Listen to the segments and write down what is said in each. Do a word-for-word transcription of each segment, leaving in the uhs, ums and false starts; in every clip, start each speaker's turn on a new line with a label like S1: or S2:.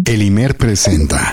S1: El Imer presenta.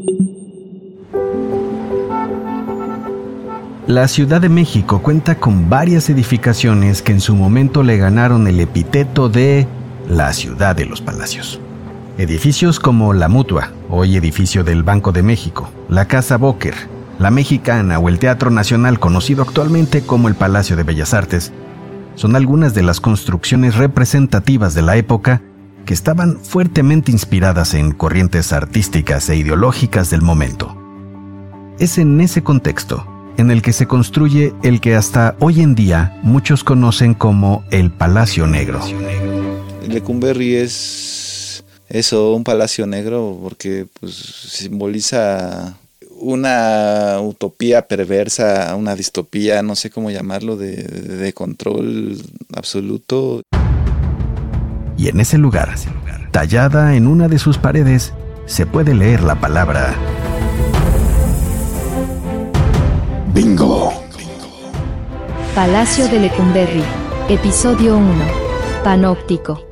S2: La Ciudad de México cuenta con varias edificaciones que en su momento le ganaron el epíteto de la Ciudad de los Palacios. Edificios como La Mutua, hoy edificio del Banco de México, la Casa Bóquer, la Mexicana o el Teatro Nacional, conocido actualmente como el Palacio de Bellas Artes, son algunas de las construcciones representativas de la época que estaban fuertemente inspiradas en corrientes artísticas e ideológicas del momento. Es en ese contexto en el que se construye el que hasta hoy en día muchos conocen como el Palacio Negro.
S3: Lecumberri es eso, un palacio negro, porque pues simboliza una utopía perversa, una distopía, no sé cómo llamarlo, de, de control absoluto.
S2: Y en ese lugar, tallada en una de sus paredes, se puede leer la palabra
S1: Bingo.
S4: Palacio de Lecumberri, episodio uno. Panóptico.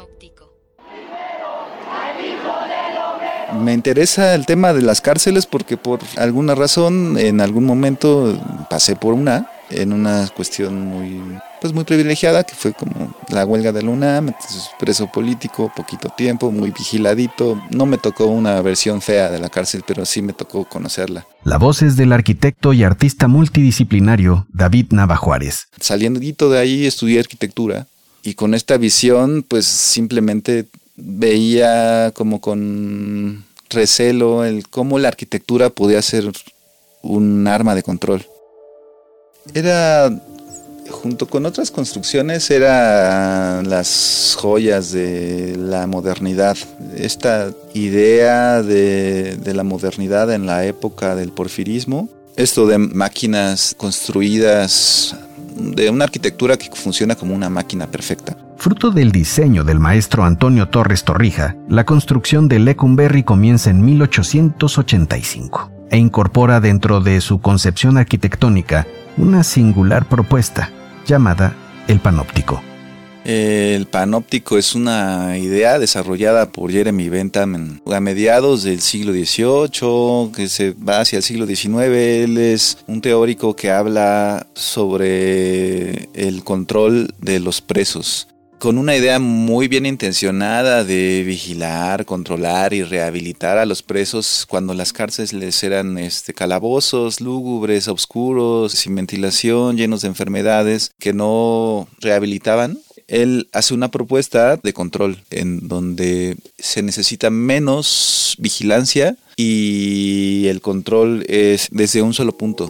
S3: Me interesa el tema de las cárceles porque por alguna razón en algún momento pasé por una, en una cuestión muy, pues muy privilegiada, que fue como la huelga de la UNAM, entonces preso político, poquito tiempo, muy vigiladito. No me tocó una versión fea de la cárcel, pero sí me tocó conocerla.
S2: La voz es del arquitecto y artista multidisciplinario David Nava Juárez.
S3: Saliendo de ahí estudié arquitectura y con esta visión pues simplemente veía como con recelo el cómo la arquitectura podía ser un arma de control. Era, junto con otras construcciones, eran las joyas de la modernidad. Esta idea de, de la modernidad en la época del porfirismo, esto de máquinas construidas, de una arquitectura que funciona como una máquina perfecta.
S2: Fruto del diseño del maestro Antonio Torres Torrija, la construcción de Lecumberri comienza en mil ochocientos ochenta y cinco e incorpora dentro de su concepción arquitectónica una singular propuesta llamada el panóptico.
S3: El panóptico es una idea desarrollada por Jeremy Bentham a mediados del siglo dieciocho, que se va hacia el siglo diecinueve. Él es un teórico que habla sobre el control de los presos, con una idea muy bien intencionada de vigilar, controlar y rehabilitar a los presos cuando las cárceles eran este, calabozos lúgubres, oscuros, sin ventilación, llenos de enfermedades que no rehabilitaban. Él hace una propuesta de control en donde se necesita menos vigilancia y el control es desde un solo punto.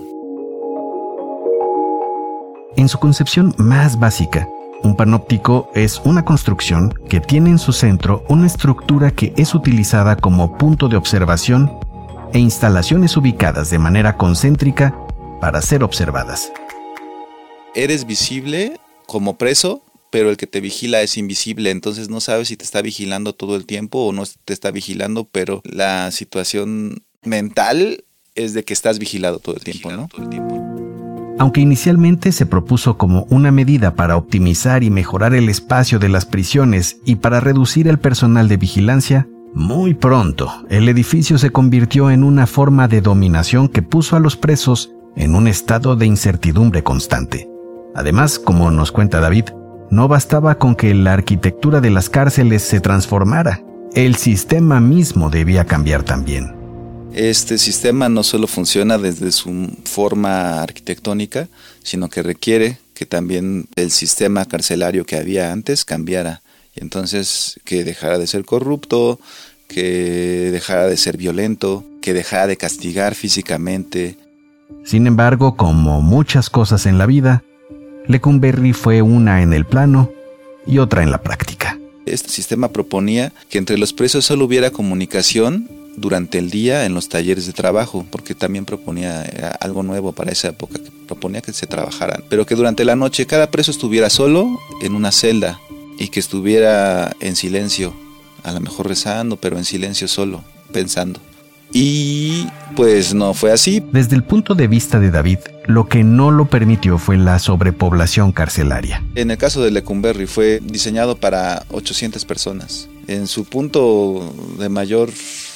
S2: En su concepción más básica, un panóptico es una construcción que tiene en su centro una estructura que es utilizada como punto de observación e instalaciones ubicadas de manera concéntrica para ser observadas.
S3: Eres visible como preso, pero el que te vigila es invisible, entonces no sabes si te está vigilando todo el tiempo o no te está vigilando, pero la situación mental es de que estás vigilado todo el tiempo, ¿no?
S2: Aunque inicialmente se propuso como una medida para optimizar y mejorar el espacio de las prisiones y para reducir el personal de vigilancia, muy pronto el edificio se convirtió en una forma de dominación que puso a los presos en un estado de incertidumbre constante. Además, como nos cuenta David, no bastaba con que la arquitectura de las cárceles se transformara, el sistema mismo debía cambiar también.
S3: Este sistema no solo funciona desde su forma arquitectónica, sino que requiere que también el sistema carcelario que había antes cambiara. Y entonces que dejara de ser corrupto, que dejara de ser violento, que dejara de castigar físicamente.
S2: Sin embargo, como muchas cosas en la vida, Lecumberri fue una en el plano y otra en la práctica.
S3: Este sistema proponía que entre los presos solo hubiera comunicación durante el día en los talleres de trabajo, porque también proponía algo nuevo para esa época, que proponía que se trabajaran, pero que durante la noche cada preso estuviera solo en una celda y que estuviera en silencio, a lo mejor rezando, pero en silencio solo, pensando. Y pues no fue así.
S2: Desde el punto de vista de David, lo que no lo permitió fue la sobrepoblación carcelaria.
S3: En el caso de Lecumberri fue diseñado para ochocientas personas. En su punto de mayor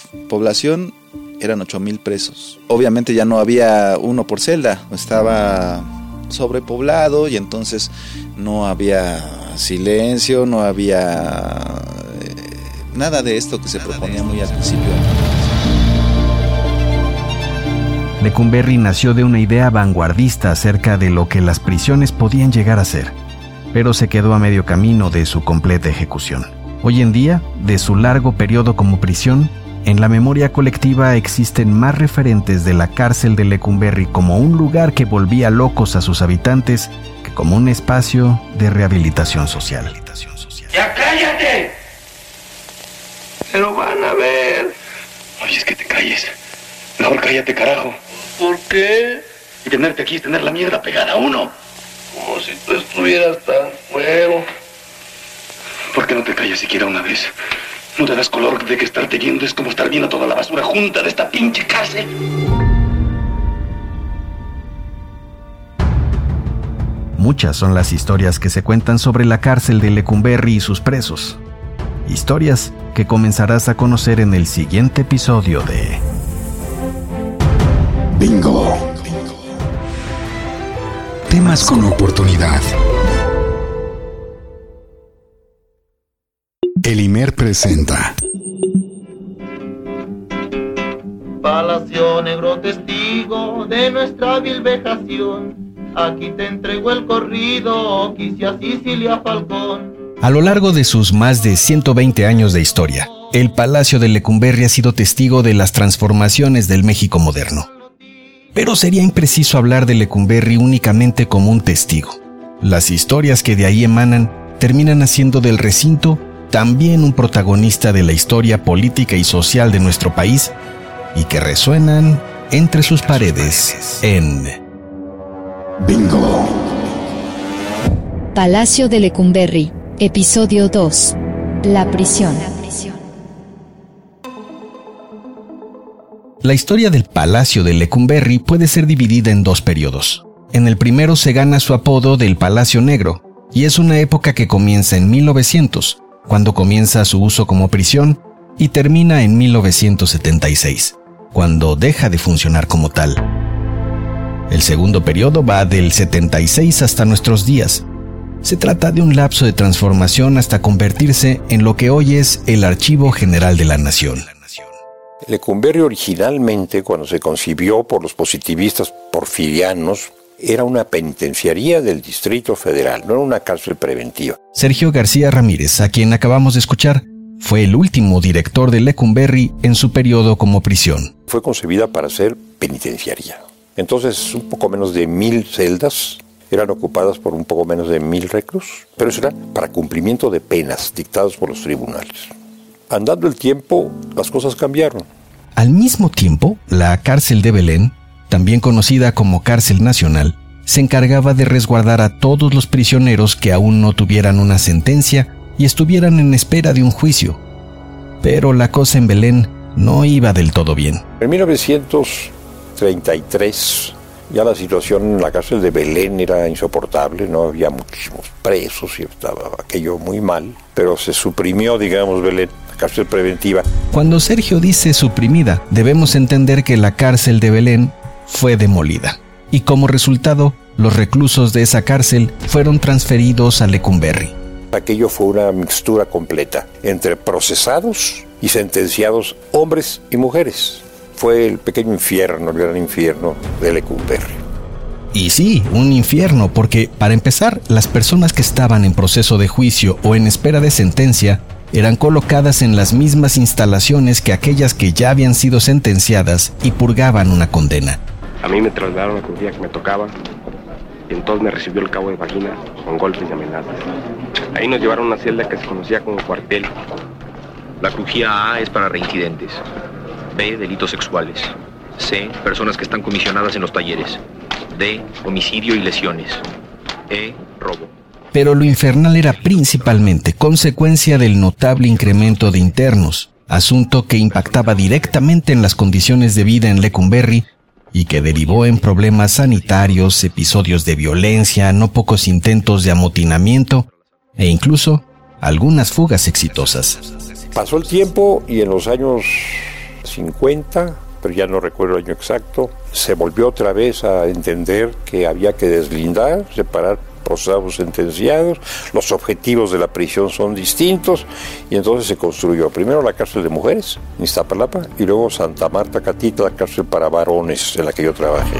S3: población eran ocho mil presos. Obviamente ya no había uno por celda, estaba sobrepoblado y entonces no había silencio, no había eh, nada de esto que se proponía muy al principio.
S2: Lecumberri nació de una idea vanguardista acerca de lo que las prisiones podían llegar a ser, pero se quedó a medio camino de su completa ejecución. Hoy en día, de su largo periodo como prisión, en la memoria colectiva existen más referentes de la cárcel de Lecumberri como un lugar que volvía locos a sus habitantes que como un espacio de rehabilitación social.
S5: ¡Ya cállate! ¡Pero van a ver!
S6: Oye, es que te calles. Mejor cállate, carajo.
S5: ¿Por qué?
S6: Y tenerte aquí es tener la mierda pegada a uno.
S5: Como si tú estuvieras tan fuego.
S6: ¿Por qué no te callas siquiera una vez? ¿No te das color de que estarte viendo es como estar viendo toda la basura junta de esta pinche cárcel?
S2: Muchas son las historias que se cuentan sobre la cárcel de Lecumberri y sus presos. Historias que comenzarás a conocer en el siguiente episodio de...
S1: Bingo. Temas con oportunidad. El Imer presenta
S7: Palacio Negro, testigo de nuestra vil vejación. Aquí te entrego el corrido, quise a Sicilia Falcón.
S2: A lo largo de sus más de ciento veinte años de historia, el Palacio de Lecumberri ha sido testigo de las transformaciones del México moderno. Pero sería impreciso hablar de Lecumberri únicamente como un testigo. Las historias que de ahí emanan terminan haciendo del recinto también un protagonista de la historia política y social de nuestro país y que resuenan entre sus paredes en...
S1: Bingo.
S4: Palacio de Lecumberri, episodio dos. La prisión.
S2: La historia del Palacio de Lecumberri puede ser dividida en dos periodos. En el primero se gana su apodo del Palacio Negro, y es una época que comienza en mil novecientos, cuando comienza su uso como prisión, y termina en mil novecientos setenta y seis, cuando deja de funcionar como tal. El segundo periodo va del setenta y seis hasta nuestros días. Se trata de un lapso de transformación hasta convertirse en lo que hoy es el Archivo General de la Nación.
S8: Lecumberri originalmente, cuando se concibió por los positivistas porfirianos, era una penitenciaría del Distrito Federal, no era una cárcel preventiva.
S2: Sergio García Ramírez, a quien acabamos de escuchar, fue el último director de Lecumberri en su periodo como prisión.
S8: Fue concebida para ser penitenciaría. Entonces, un poco menos de mil celdas eran ocupadas por un poco menos de mil reclusos, pero eso era para cumplimiento de penas dictadas por los tribunales. Andando el tiempo, las cosas cambiaron.
S2: Al mismo tiempo, la cárcel de Belén, también conocida como Cárcel Nacional, se encargaba de resguardar a todos los prisioneros que aún no tuvieran una sentencia y estuvieran en espera de un juicio. Pero la cosa en Belén no iba del todo bien.
S8: En mil novecientos treinta y tres, ya la situación en la cárcel de Belén era insoportable, no había muchísimos presos y estaba aquello muy mal, pero se suprimió, digamos, Belén, la cárcel preventiva.
S2: Cuando Sergio dice suprimida, debemos entender que la cárcel de Belén fue demolida, y como resultado, los reclusos de esa cárcel fueron transferidos a Lecumberri.
S8: Aquello fue una mixtura completa entre procesados y sentenciados, hombres y mujeres. Fue el pequeño infierno, el gran infierno de Lecumberri.
S2: Y sí, un infierno, porque, para empezar, las personas que estaban en proceso de juicio o en espera de sentencia eran colocadas en las mismas instalaciones que aquellas que ya habían sido sentenciadas y purgaban una condena.
S9: A mí me trasladaron a crujía que me tocaba y entonces me recibió el cabo de vagina con golpes y amenazas. Ahí nos llevaron a una celda que se conocía como cuartel.
S10: La crujía A es para reincidentes, B, delitos sexuales, C, personas que están comisionadas en los talleres, D, homicidio y lesiones, E, robo.
S2: Pero lo infernal era principalmente consecuencia del notable incremento de internos, asunto que impactaba directamente en las condiciones de vida en Lecumberri y que derivó en problemas sanitarios, episodios de violencia, no pocos intentos de amotinamiento e incluso algunas fugas exitosas.
S8: Pasó el tiempo y en los años cincuenta, pero ya no recuerdo el año exacto, se volvió otra vez a entender que había que deslindar, separar procesados sentenciados, los objetivos de la prisión son distintos, y entonces se construyó primero la cárcel de mujeres en Iztapalapa y luego Santa Marta Catita, la cárcel para varones en la que yo trabajé.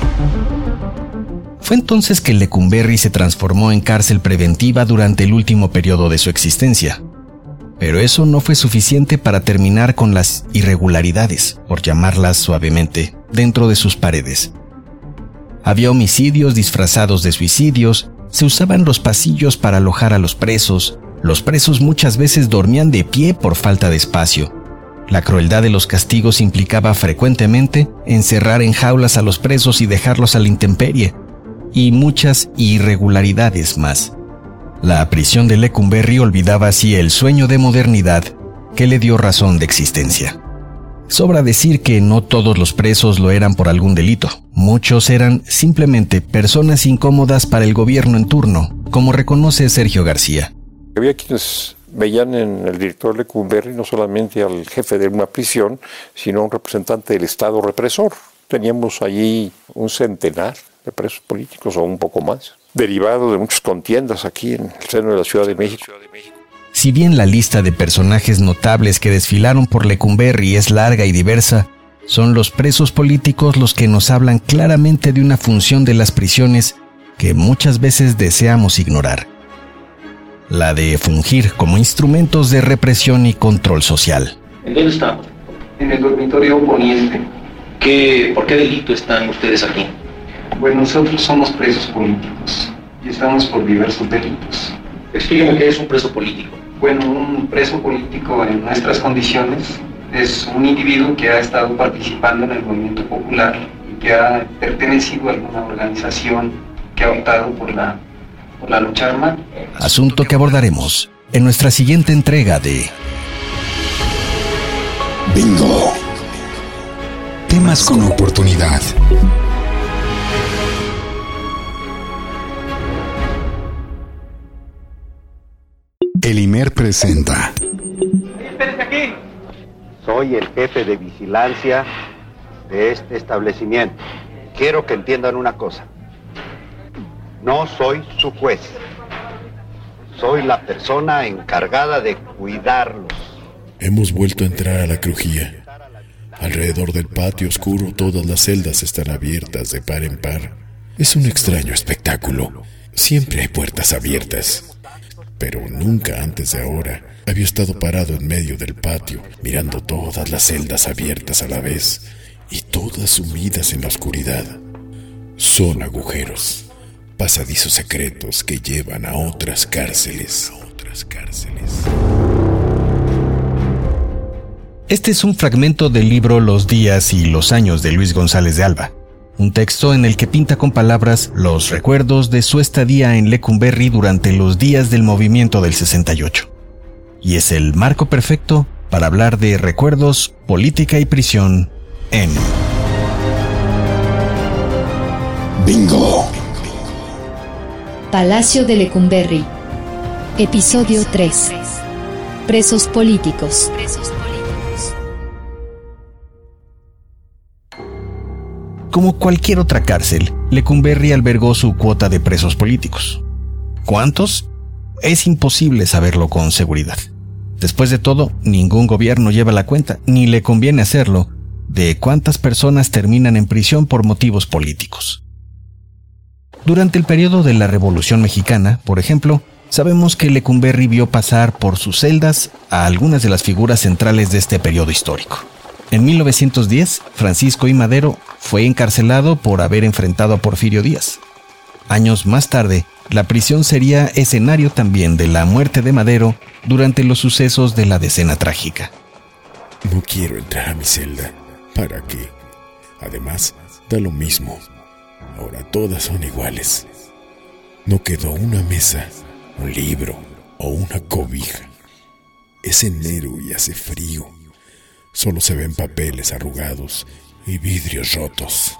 S2: Fue entonces que Lecumberri se transformó en cárcel preventiva durante el último periodo de su existencia. Pero eso no fue suficiente para terminar con las irregularidades, por llamarlas suavemente, dentro de sus paredes. Había homicidios disfrazados de suicidios, se usaban los pasillos para alojar a los presos, los presos muchas veces dormían de pie por falta de espacio. La crueldad de los castigos implicaba frecuentemente encerrar en jaulas a los presos y dejarlos a la intemperie, y muchas irregularidades más. La prisión de Lecumberri olvidaba así el sueño de modernidad que le dio razón de existencia. Sobra decir que no todos los presos lo eran por algún delito. Muchos eran simplemente personas incómodas para el gobierno en turno, como reconoce Sergio García.
S8: Había quienes veían en el director Lecumberri no solamente al jefe de una prisión, sino a un representante del Estado represor. Teníamos allí un centenar de presos políticos o un poco más, derivado de muchas contiendas aquí en el seno de la Ciudad de México.
S2: Si bien la lista de personajes notables que desfilaron por Lecumberri es larga y diversa, son los presos políticos los que nos hablan claramente de una función de las prisiones que muchas veces deseamos ignorar. La de fungir como instrumentos de represión y control social.
S10: ¿En dónde estamos?
S11: En el dormitorio poniente.
S10: ¿Qué, ¿Por qué delito están ustedes aquí?
S11: Bueno, nosotros somos presos políticos y estamos por diversos delitos.
S10: Explíqueme qué es un preso político.
S11: Bueno, un preso político en nuestras condiciones es un individuo que ha estado participando en el movimiento popular y que ha pertenecido a alguna organización que ha optado por la, por la lucha armada.
S2: Asunto que abordaremos en nuestra siguiente entrega de
S1: Bingo. Temas con oportunidad. El I M E R presenta.
S12: Espérense aquí. Soy el jefe de vigilancia de este establecimiento. Quiero que entiendan una cosa. No soy su juez. Soy la persona encargada de cuidarlos.
S13: Hemos vuelto a entrar a la crujía. Alrededor del patio oscuro todas las celdas están abiertas de par en par. Es un extraño espectáculo. Siempre hay puertas abiertas. Pero nunca antes de ahora había estado parado en medio del patio, mirando todas las celdas abiertas a la vez y todas sumidas en la oscuridad. Son agujeros, pasadizos secretos que llevan a otras cárceles. A otras cárceles.
S2: Este es un fragmento del libro Los días y los años de Luis González de Alba, un texto en el que pinta con palabras los recuerdos de su estadía en Lecumberri durante los días del movimiento del sesenta y ocho. Y es el marco perfecto para hablar de recuerdos, política y prisión en
S1: Bingo.
S4: Palacio de Lecumberri. Episodio tres. Presos políticos.
S2: Como cualquier otra cárcel, Lecumberri albergó su cuota de presos políticos. ¿Cuántos? Es imposible saberlo con seguridad. Después de todo, ningún gobierno lleva la cuenta, ni le conviene hacerlo, de cuántas personas terminan en prisión por motivos políticos. Durante el periodo de la Revolución Mexicana, por ejemplo, sabemos que Lecumberri vio pasar por sus celdas a algunas de las figuras centrales de este periodo histórico. En mil novecientos diez, Francisco I. Madero fue encarcelado por haber enfrentado a Porfirio Díaz. Años más tarde, la prisión sería escenario también de la muerte de Madero durante los sucesos de la Decena Trágica.
S13: No quiero entrar a mi celda. ¿Para qué? Además, da lo mismo. Ahora todas son iguales. No quedó una mesa, un libro o una cobija. Es enero y hace frío. Solo se ven papeles arrugados y vidrios rotos.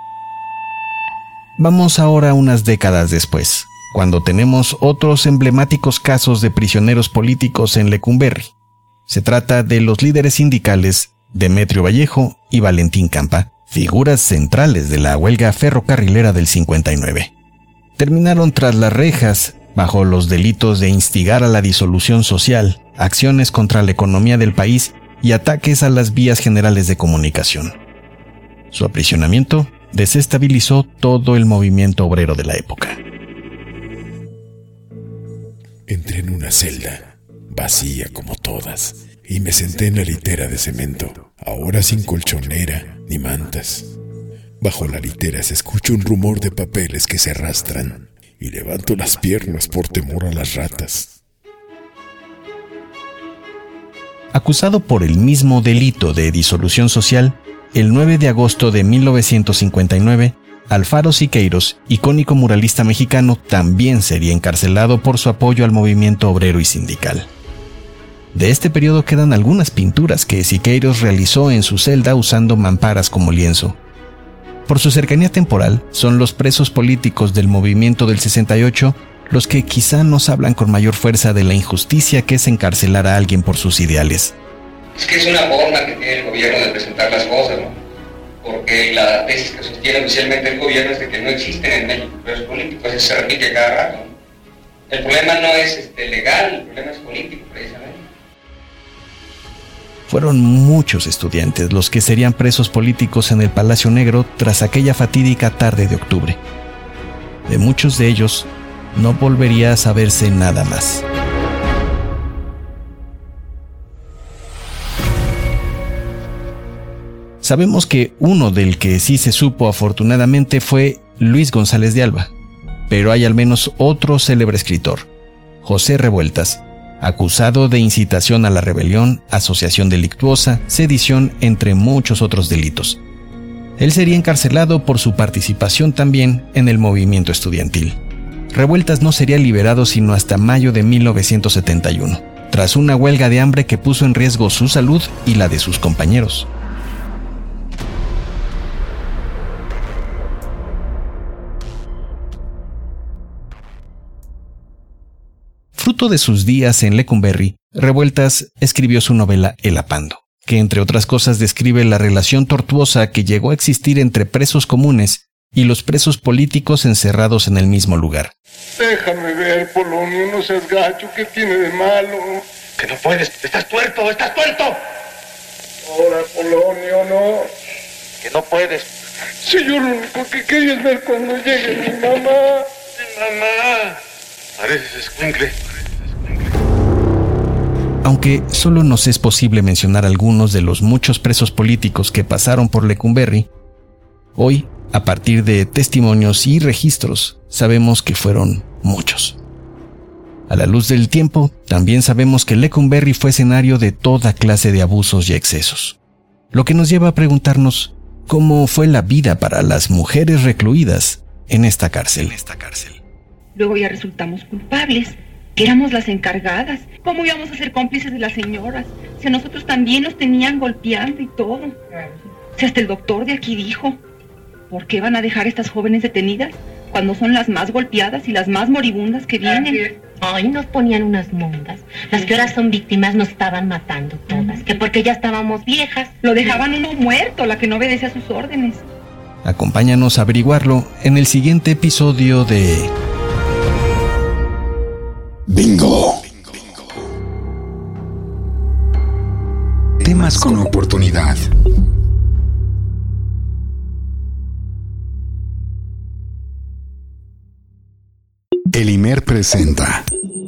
S2: Vamos ahora unas décadas después, cuando tenemos otros emblemáticos casos de prisioneros políticos en Lecumberri. Se trata de los líderes sindicales Demetrio Vallejo y Valentín Campa, figuras centrales de la huelga ferrocarrilera del cincuenta y nueve. Terminaron tras las rejas bajo los delitos de instigar a la disolución social, acciones contra la economía del país y ataques a las vías generales de comunicación. Su aprisionamiento desestabilizó todo el movimiento obrero de la época.
S13: Entré en una celda, vacía como todas, y me senté en la litera de cemento, ahora sin colchonera ni mantas. Bajo la litera se escucha un rumor de papeles que se arrastran, y levanto las piernas por temor a las ratas.
S2: Acusado por el mismo delito de disolución social, el nueve de agosto de mil novecientos cincuenta y nueve, Alfaro Siqueiros, icónico muralista mexicano, también sería encarcelado por su apoyo al movimiento obrero y sindical. De este periodo quedan algunas pinturas que Siqueiros realizó en su celda usando mamparas como lienzo. Por su cercanía temporal, son los presos políticos del movimiento del sesenta y ocho los que quizá nos hablan con mayor fuerza de la injusticia que es encarcelar a alguien por sus ideales.
S11: Es que es una forma que tiene el gobierno de presentar las cosas, ¿no? Porque la tesis que sostiene oficialmente el gobierno es de que no existen en México presos políticos, eso se repite cada rato, ¿no? El problema no es este, legal, el problema es político, precisamente.
S2: Fueron muchos estudiantes los que serían presos políticos en el Palacio Negro tras aquella fatídica tarde de octubre. De muchos de ellos, no volvería a saberse nada más. Sabemos que uno del que sí se supo afortunadamente fue Luis González de Alba, pero hay al menos otro célebre escritor, José Revueltas, acusado de incitación a la rebelión, asociación delictuosa, sedición, entre muchos otros delitos. Él sería encarcelado por su participación también en el movimiento estudiantil. Revueltas no sería liberado sino hasta mayo de mil novecientos setenta y uno, tras una huelga de hambre que puso en riesgo su salud y la de sus compañeros. Fruto de sus días en Lecumberri, Revueltas escribió su novela El Apando, que entre otras cosas describe la relación tortuosa que llegó a existir entre presos comunes y los presos políticos encerrados en el mismo lugar.
S5: Déjame ver, Polonio, no seas gacho, ¿qué tiene de malo?
S6: Que no puedes, estás tuerto, estás tuerto.
S5: Ahora, Polonio, no.
S6: Que no puedes.
S5: Si yo lo único que quería es ver cuando llegue mi mamá. Mi mamá.
S6: Pareces escuincle.
S2: Aunque solo nos es posible mencionar algunos de los muchos presos políticos que pasaron por Lecumberri, hoy, a partir de testimonios y registros, sabemos que fueron muchos. A la luz del tiempo, también sabemos que Lecumberri fue escenario de toda clase de abusos y excesos, lo que nos lleva a preguntarnos cómo fue la vida para las mujeres recluidas en esta cárcel. Esta cárcel.
S14: Luego ya resultamos culpables, que éramos las encargadas. ¿Cómo íbamos a ser cómplices de las señoras? Si a nosotros también nos tenían golpeando y todo. Si hasta el doctor de aquí dijo, ¿por qué van a dejar a estas jóvenes detenidas cuando son las más golpeadas y las más moribundas que vienen?
S15: Ay, nos ponían unas mondas. Las que ahora son víctimas nos estaban matando todas, que porque ya estábamos viejas.
S14: Lo dejaban uno muerto, la que no obedece a sus órdenes.
S2: Acompáñanos a averiguarlo en el siguiente episodio de...
S1: Bingo. Temas con oportunidad. El Imer presenta.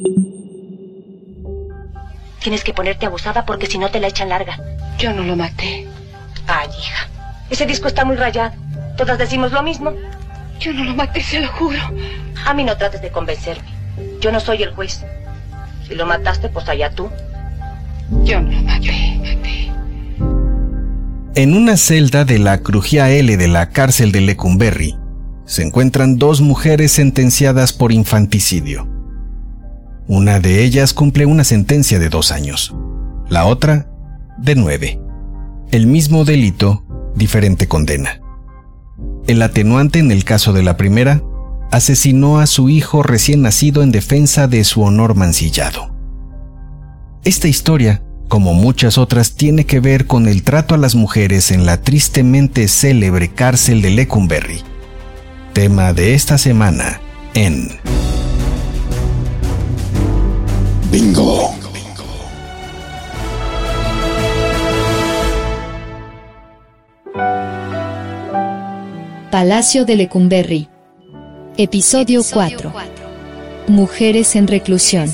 S15: Tienes que ponerte abusada porque si no te la echan larga.
S14: Yo no lo maté.
S15: Ay, hija, ese disco está muy rayado. Todas decimos lo mismo.
S14: Yo no lo maté, se lo juro.
S15: A mí no trates de convencerme. Yo no soy el juez. Si lo mataste, pues allá tú.
S14: Yo no lo maté.
S2: En una celda de la Crujía L de la cárcel de Lecumberri, se encuentran dos mujeres sentenciadas por infanticidio. Una de ellas cumple una sentencia de dos años, la otra de nueve. El mismo delito, diferente condena. El atenuante en el caso de la primera, asesinó a su hijo recién nacido en defensa de su honor mancillado. Esta historia como muchas otras, tiene que ver con el trato a las mujeres en la tristemente célebre cárcel de Lecumberri. Tema de esta semana en
S1: Bingo.
S4: Palacio de Lecumberri. Episodio cuatro. Mujeres en reclusión.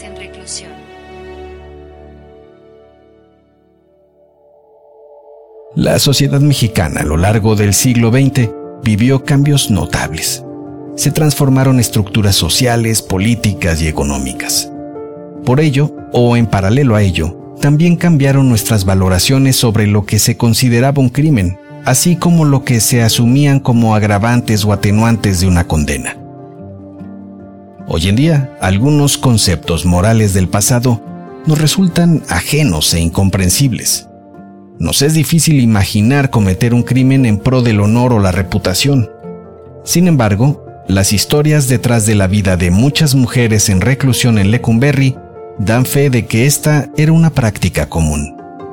S2: La sociedad mexicana a lo largo del siglo veinte vivió cambios notables. Se transformaron estructuras sociales, políticas y económicas. Por ello, o en paralelo a ello, también cambiaron nuestras valoraciones sobre lo que se consideraba un crimen, así como lo que se asumían como agravantes o atenuantes de una condena. Hoy en día, algunos conceptos morales del pasado nos resultan ajenos e incomprensibles. Nos es difícil imaginar cometer un crimen en pro del honor o la reputación. Sin embargo, las historias detrás de la vida de muchas mujeres en reclusión en Lecumberri dan fe de que esta era una práctica común.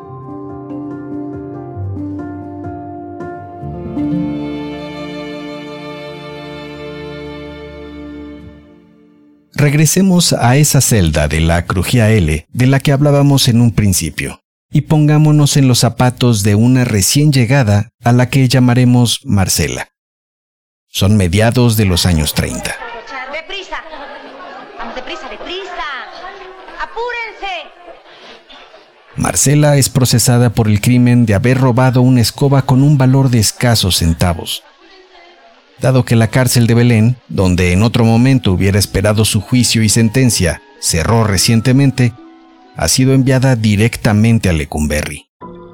S2: Regresemos a esa celda de la Crujía L de la que hablábamos en un principio y pongámonos en los zapatos de una recién llegada a la que llamaremos Marcela. Son mediados de los años treinta.
S16: ¡Deprisa! ¡Vamos, deprisa, deprisa! ¡Apúrense!
S2: Marcela es procesada por el crimen de haber robado una escoba con un valor de escasos centavos. Dado que la cárcel de Belén, donde en otro momento hubiera esperado su juicio y sentencia, cerró recientemente, ha sido enviada directamente a Lecumberri.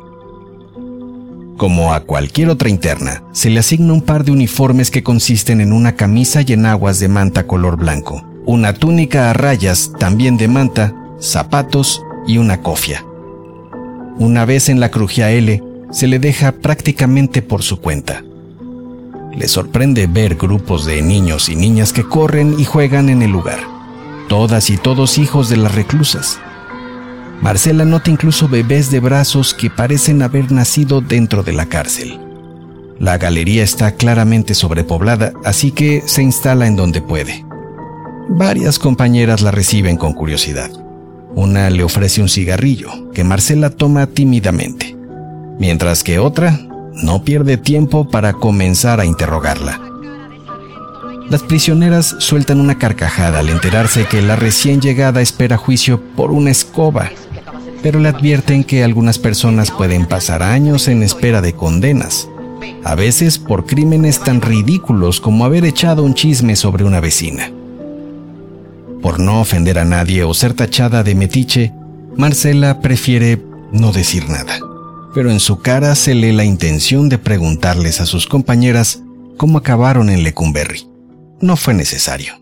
S2: Como a cualquier otra interna, se le asigna un par de uniformes que consisten en una camisa y enaguas de manta color blanco, una túnica a rayas también de manta, zapatos y una cofia. Una vez en la Crujía L, se le deja prácticamente por su cuenta. Le sorprende ver grupos de niños y niñas que corren y juegan en el lugar, todas y todos hijos de las reclusas. Marcela nota incluso bebés de brazos que parecen haber nacido dentro de la cárcel. La galería está claramente sobrepoblada, así que se instala en donde puede. Varias compañeras la reciben con curiosidad. Una le ofrece un cigarrillo, que Marcela toma tímidamente, mientras que otra no pierde tiempo para comenzar a interrogarla. Las prisioneras sueltan una carcajada al enterarse que la recién llegada espera juicio por una escoba, pero le advierten que algunas personas pueden pasar años en espera de condenas, a veces por crímenes tan ridículos como haber echado un chisme sobre una vecina. Por no ofender a nadie o ser tachada de metiche, Marcela prefiere no decir nada, pero en su cara se lee la intención de preguntarles a sus compañeras cómo acabaron en Lecumberri. No fue necesario.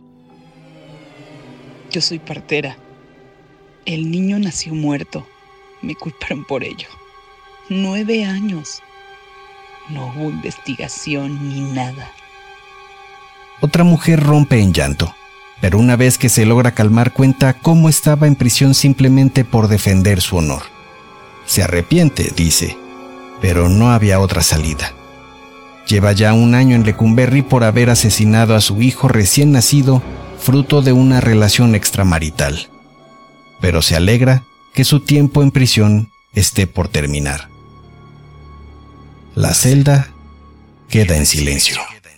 S17: Yo soy partera. El niño nació muerto. Me culparon por ello. Nueve años. No hubo investigación ni nada.
S2: Otra mujer rompe en llanto, pero una vez que se logra calmar cuenta cómo estaba en prisión simplemente por defender su honor. Se arrepiente, dice, pero no había otra salida. Lleva ya un año en Lecumberri por haber asesinado a su hijo recién nacido, fruto de una relación extramarital. Pero se alegra que su tiempo en prisión esté por terminar. La celda queda en silencio.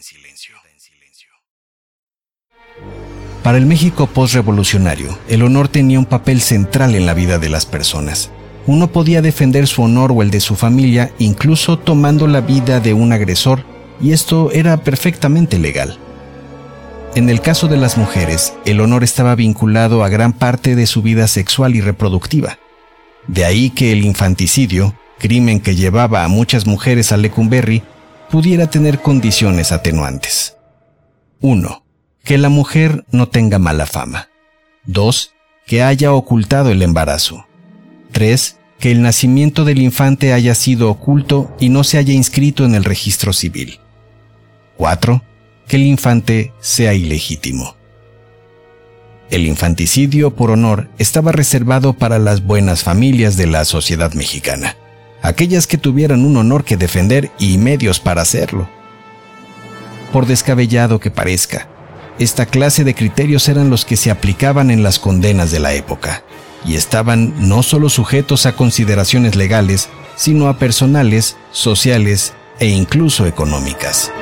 S2: Para el México postrevolucionario, el honor tenía un papel central en la vida de las personas. Uno podía defender su honor o el de su familia, incluso tomando la vida de un agresor, y esto era perfectamente legal. En el caso de las mujeres, el honor estaba vinculado a gran parte de su vida sexual y reproductiva. De ahí que el infanticidio, crimen que llevaba a muchas mujeres a Lecumberri, pudiera tener condiciones atenuantes. uno. Que la mujer no tenga mala fama. dos. Que haya ocultado el embarazo. tres. Que el nacimiento del infante haya sido oculto y no se haya inscrito en el registro civil. cuatro. Que el infante sea ilegítimo. El infanticidio por honor estaba reservado para las buenas familias de la sociedad mexicana, aquellas que tuvieran un honor que defender y medios para hacerlo. Por descabellado que parezca, esta clase de criterios eran los que se aplicaban en las condenas de la época, y estaban no solo sujetos a consideraciones legales, sino a personales, sociales e incluso económicas.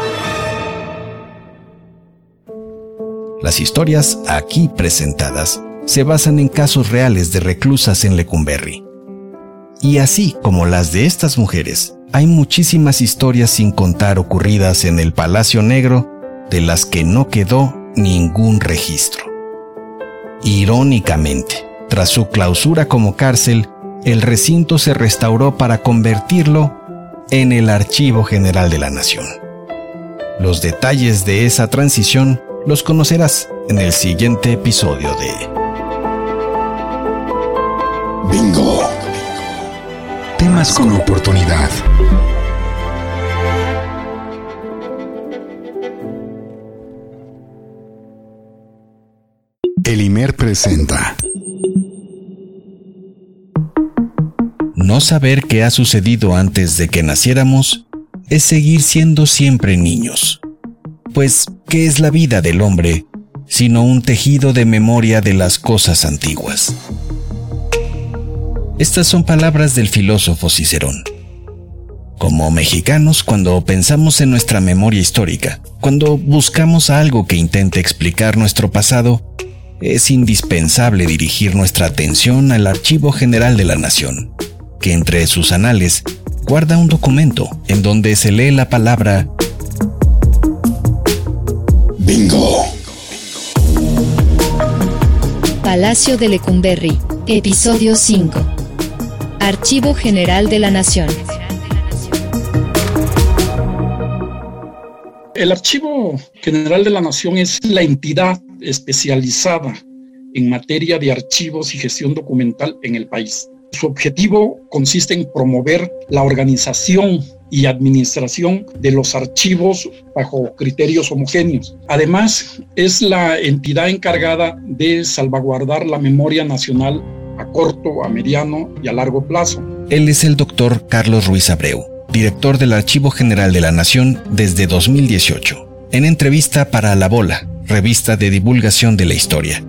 S2: Las historias aquí presentadas se basan en casos reales de reclusas en Lecumberri. Y así como las de estas mujeres, hay muchísimas historias sin contar ocurridas en el Palacio Negro de las que no quedó ningún registro. Irónicamente, tras su clausura como cárcel, el recinto se restauró para convertirlo en el Archivo General de la Nación. Los detalles de esa transición los conocerás en el siguiente episodio de
S1: Bingo. Temas con oportunidad. El I M E R presenta.
S2: No saber qué ha sucedido antes de que naciéramos es seguir siendo siempre niños. Pues, ¿qué es la vida del hombre sino un tejido de memoria de las cosas antiguas? Estas son palabras del filósofo Cicerón. Como mexicanos, cuando pensamos en nuestra memoria histórica, cuando buscamos algo que intente explicar nuestro pasado, es indispensable dirigir nuestra atención al Archivo General de la Nación, que entre sus anales guarda un documento en donde se lee la palabra
S1: Bingo.
S4: Palacio de Lecumberri, episodio cinco. Archivo General de la Nación.
S18: El Archivo General de la Nación es la entidad especializada en materia de archivos y gestión documental en el país. Su objetivo consiste en promover la organización y administración de los archivos bajo criterios homogéneos. Además, es la entidad encargada de salvaguardar la memoria nacional a corto, a mediano y a largo plazo.
S2: Él es el doctor Carlos Ruiz Abreu, director del Archivo General de la Nación desde dos mil dieciocho, en entrevista para La Bola, revista de divulgación de la historia.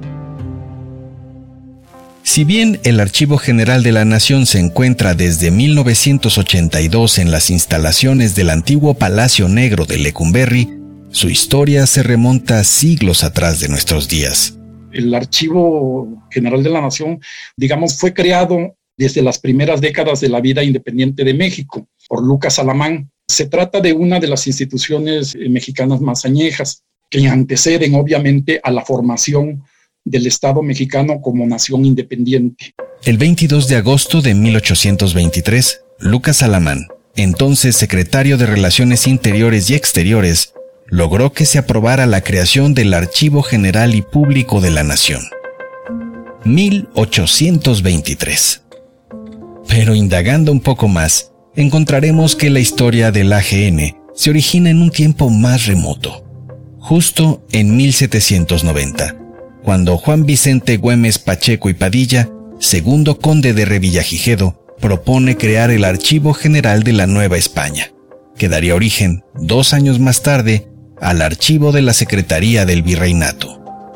S2: Si bien el Archivo General de la Nación se encuentra desde mil novecientos ochenta y dos en las instalaciones del antiguo Palacio Negro de Lecumberri, su historia se remonta siglos atrás de nuestros días.
S18: El Archivo General de la Nación, digamos, fue creado desde las primeras décadas de la vida independiente de México por Lucas Alamán. Se trata de una de las instituciones mexicanas más añejas, que anteceden obviamente a la formación del Estado mexicano como nación independiente.
S2: El veintidós de agosto de mil ochocientos veintitrés, Lucas Alamán, entonces secretario de Relaciones Interiores y Exteriores, logró que se aprobara la creación del Archivo General y Público de la Nación. mil ochocientos veintitrés. Pero indagando un poco más, encontraremos que la historia del A G N se origina en un tiempo más remoto, justo en mil setecientos noventa, cuando Juan Vicente Güemes Pacheco y Padilla, segundo conde de Revillagigedo, propone crear el Archivo General de la Nueva España, que daría origen, dos años más tarde, al Archivo de la Secretaría del Virreinato.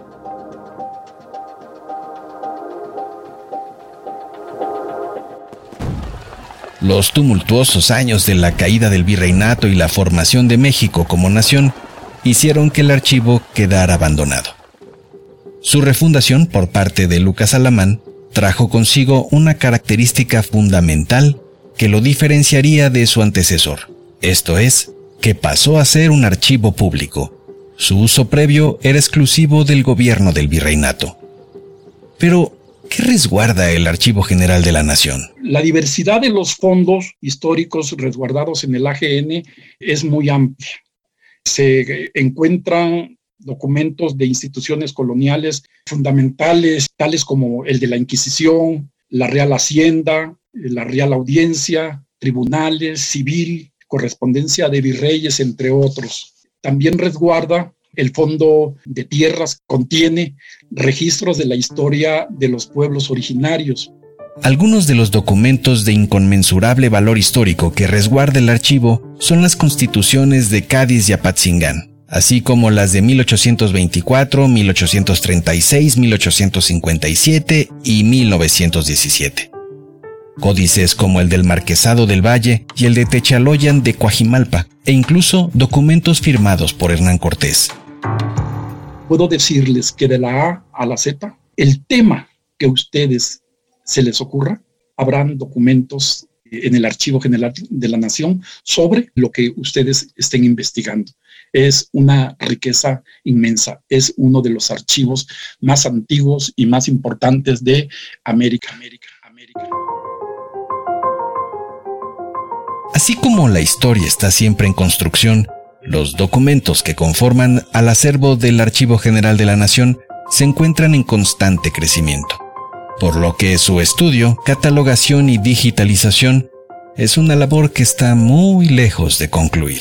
S2: Los tumultuosos años de la caída del Virreinato y la formación de México como nación hicieron que el archivo quedara abandonado. Su refundación por parte de Lucas Alamán trajo consigo una característica fundamental que lo diferenciaría de su antecesor. Esto es, que pasó a ser un archivo público. Su uso previo era exclusivo del gobierno del Virreinato. Pero, ¿qué resguarda el Archivo General de la Nación?
S18: La diversidad de los fondos históricos resguardados en el A G N es muy amplia. Se encuentran documentos de instituciones coloniales fundamentales, tales como el de la Inquisición, la Real Hacienda, la Real Audiencia, tribunales, civil, correspondencia de virreyes, entre otros. También resguarda El Fondo de Tierras contiene registros de la historia de los pueblos originarios.
S2: Algunos de los documentos de inconmensurable valor histórico que resguarda el archivo son las constituciones de Cádiz y Apatzingán, así como las de mil ochocientos veinticuatro, mil ochocientos treinta y seis, mil ochocientos cincuenta y siete y mil novecientos diecisiete. Códices como el del Marquesado del Valle y el de Techaloyan de Coajimalpa, e incluso documentos firmados por Hernán Cortés.
S18: Puedo decirles que de la A a la Z, el tema que a ustedes se les ocurra, habrán documentos en el Archivo General de la Nación sobre lo que ustedes estén investigando. Es una riqueza inmensa, es uno de los archivos más antiguos y más importantes de América, América, América.
S2: Así como la historia está siempre en construcción, los documentos que conforman al acervo del Archivo General de la Nación se encuentran en constante crecimiento, por lo que su estudio, catalogación y digitalización es una labor que está muy lejos de concluir.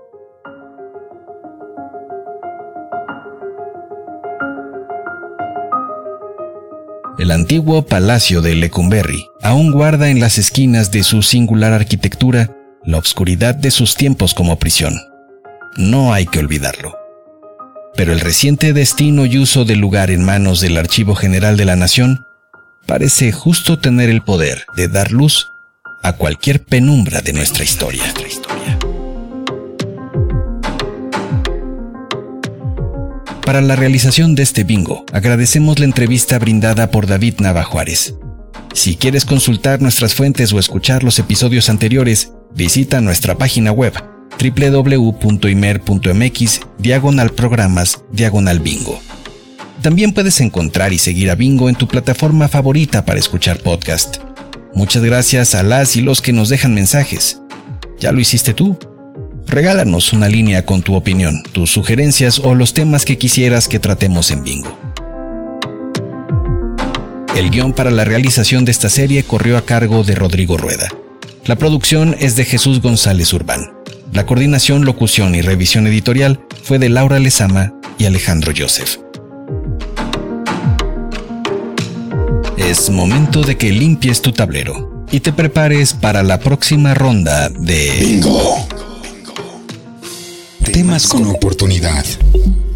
S2: El antiguo Palacio de Lecumberri aún guarda en las esquinas de su singular arquitectura la obscuridad de sus tiempos como prisión. No hay que olvidarlo. Pero el reciente destino y uso del lugar en manos del Archivo General de la Nación parece justo tener el poder de dar luz a cualquier penumbra de nuestra historia. Para la realización de este bingo, agradecemos la entrevista brindada por David Nava Juárez. Si quieres consultar nuestras fuentes o escuchar los episodios anteriores, visita nuestra página web doble u doble u doble u punto imer punto m x diagonal programas diagonal bingo. También puedes encontrar y seguir a Bingo en tu plataforma favorita para escuchar podcast. Muchas gracias a las y los que nos dejan mensajes. ¿Ya lo hiciste tú? Regálanos una línea con tu opinión, tus sugerencias o los temas que quisieras que tratemos en Bingo. El guión para la realización de esta serie corrió a cargo de Rodrigo Rueda. La producción es de Jesús González Urbán. La coordinación, locución y revisión editorial fue de Laura Lezama y Alejandro Joseph. Es momento de que limpies tu tablero y te prepares para la próxima ronda de
S1: Bingo. Temas con oportunidad.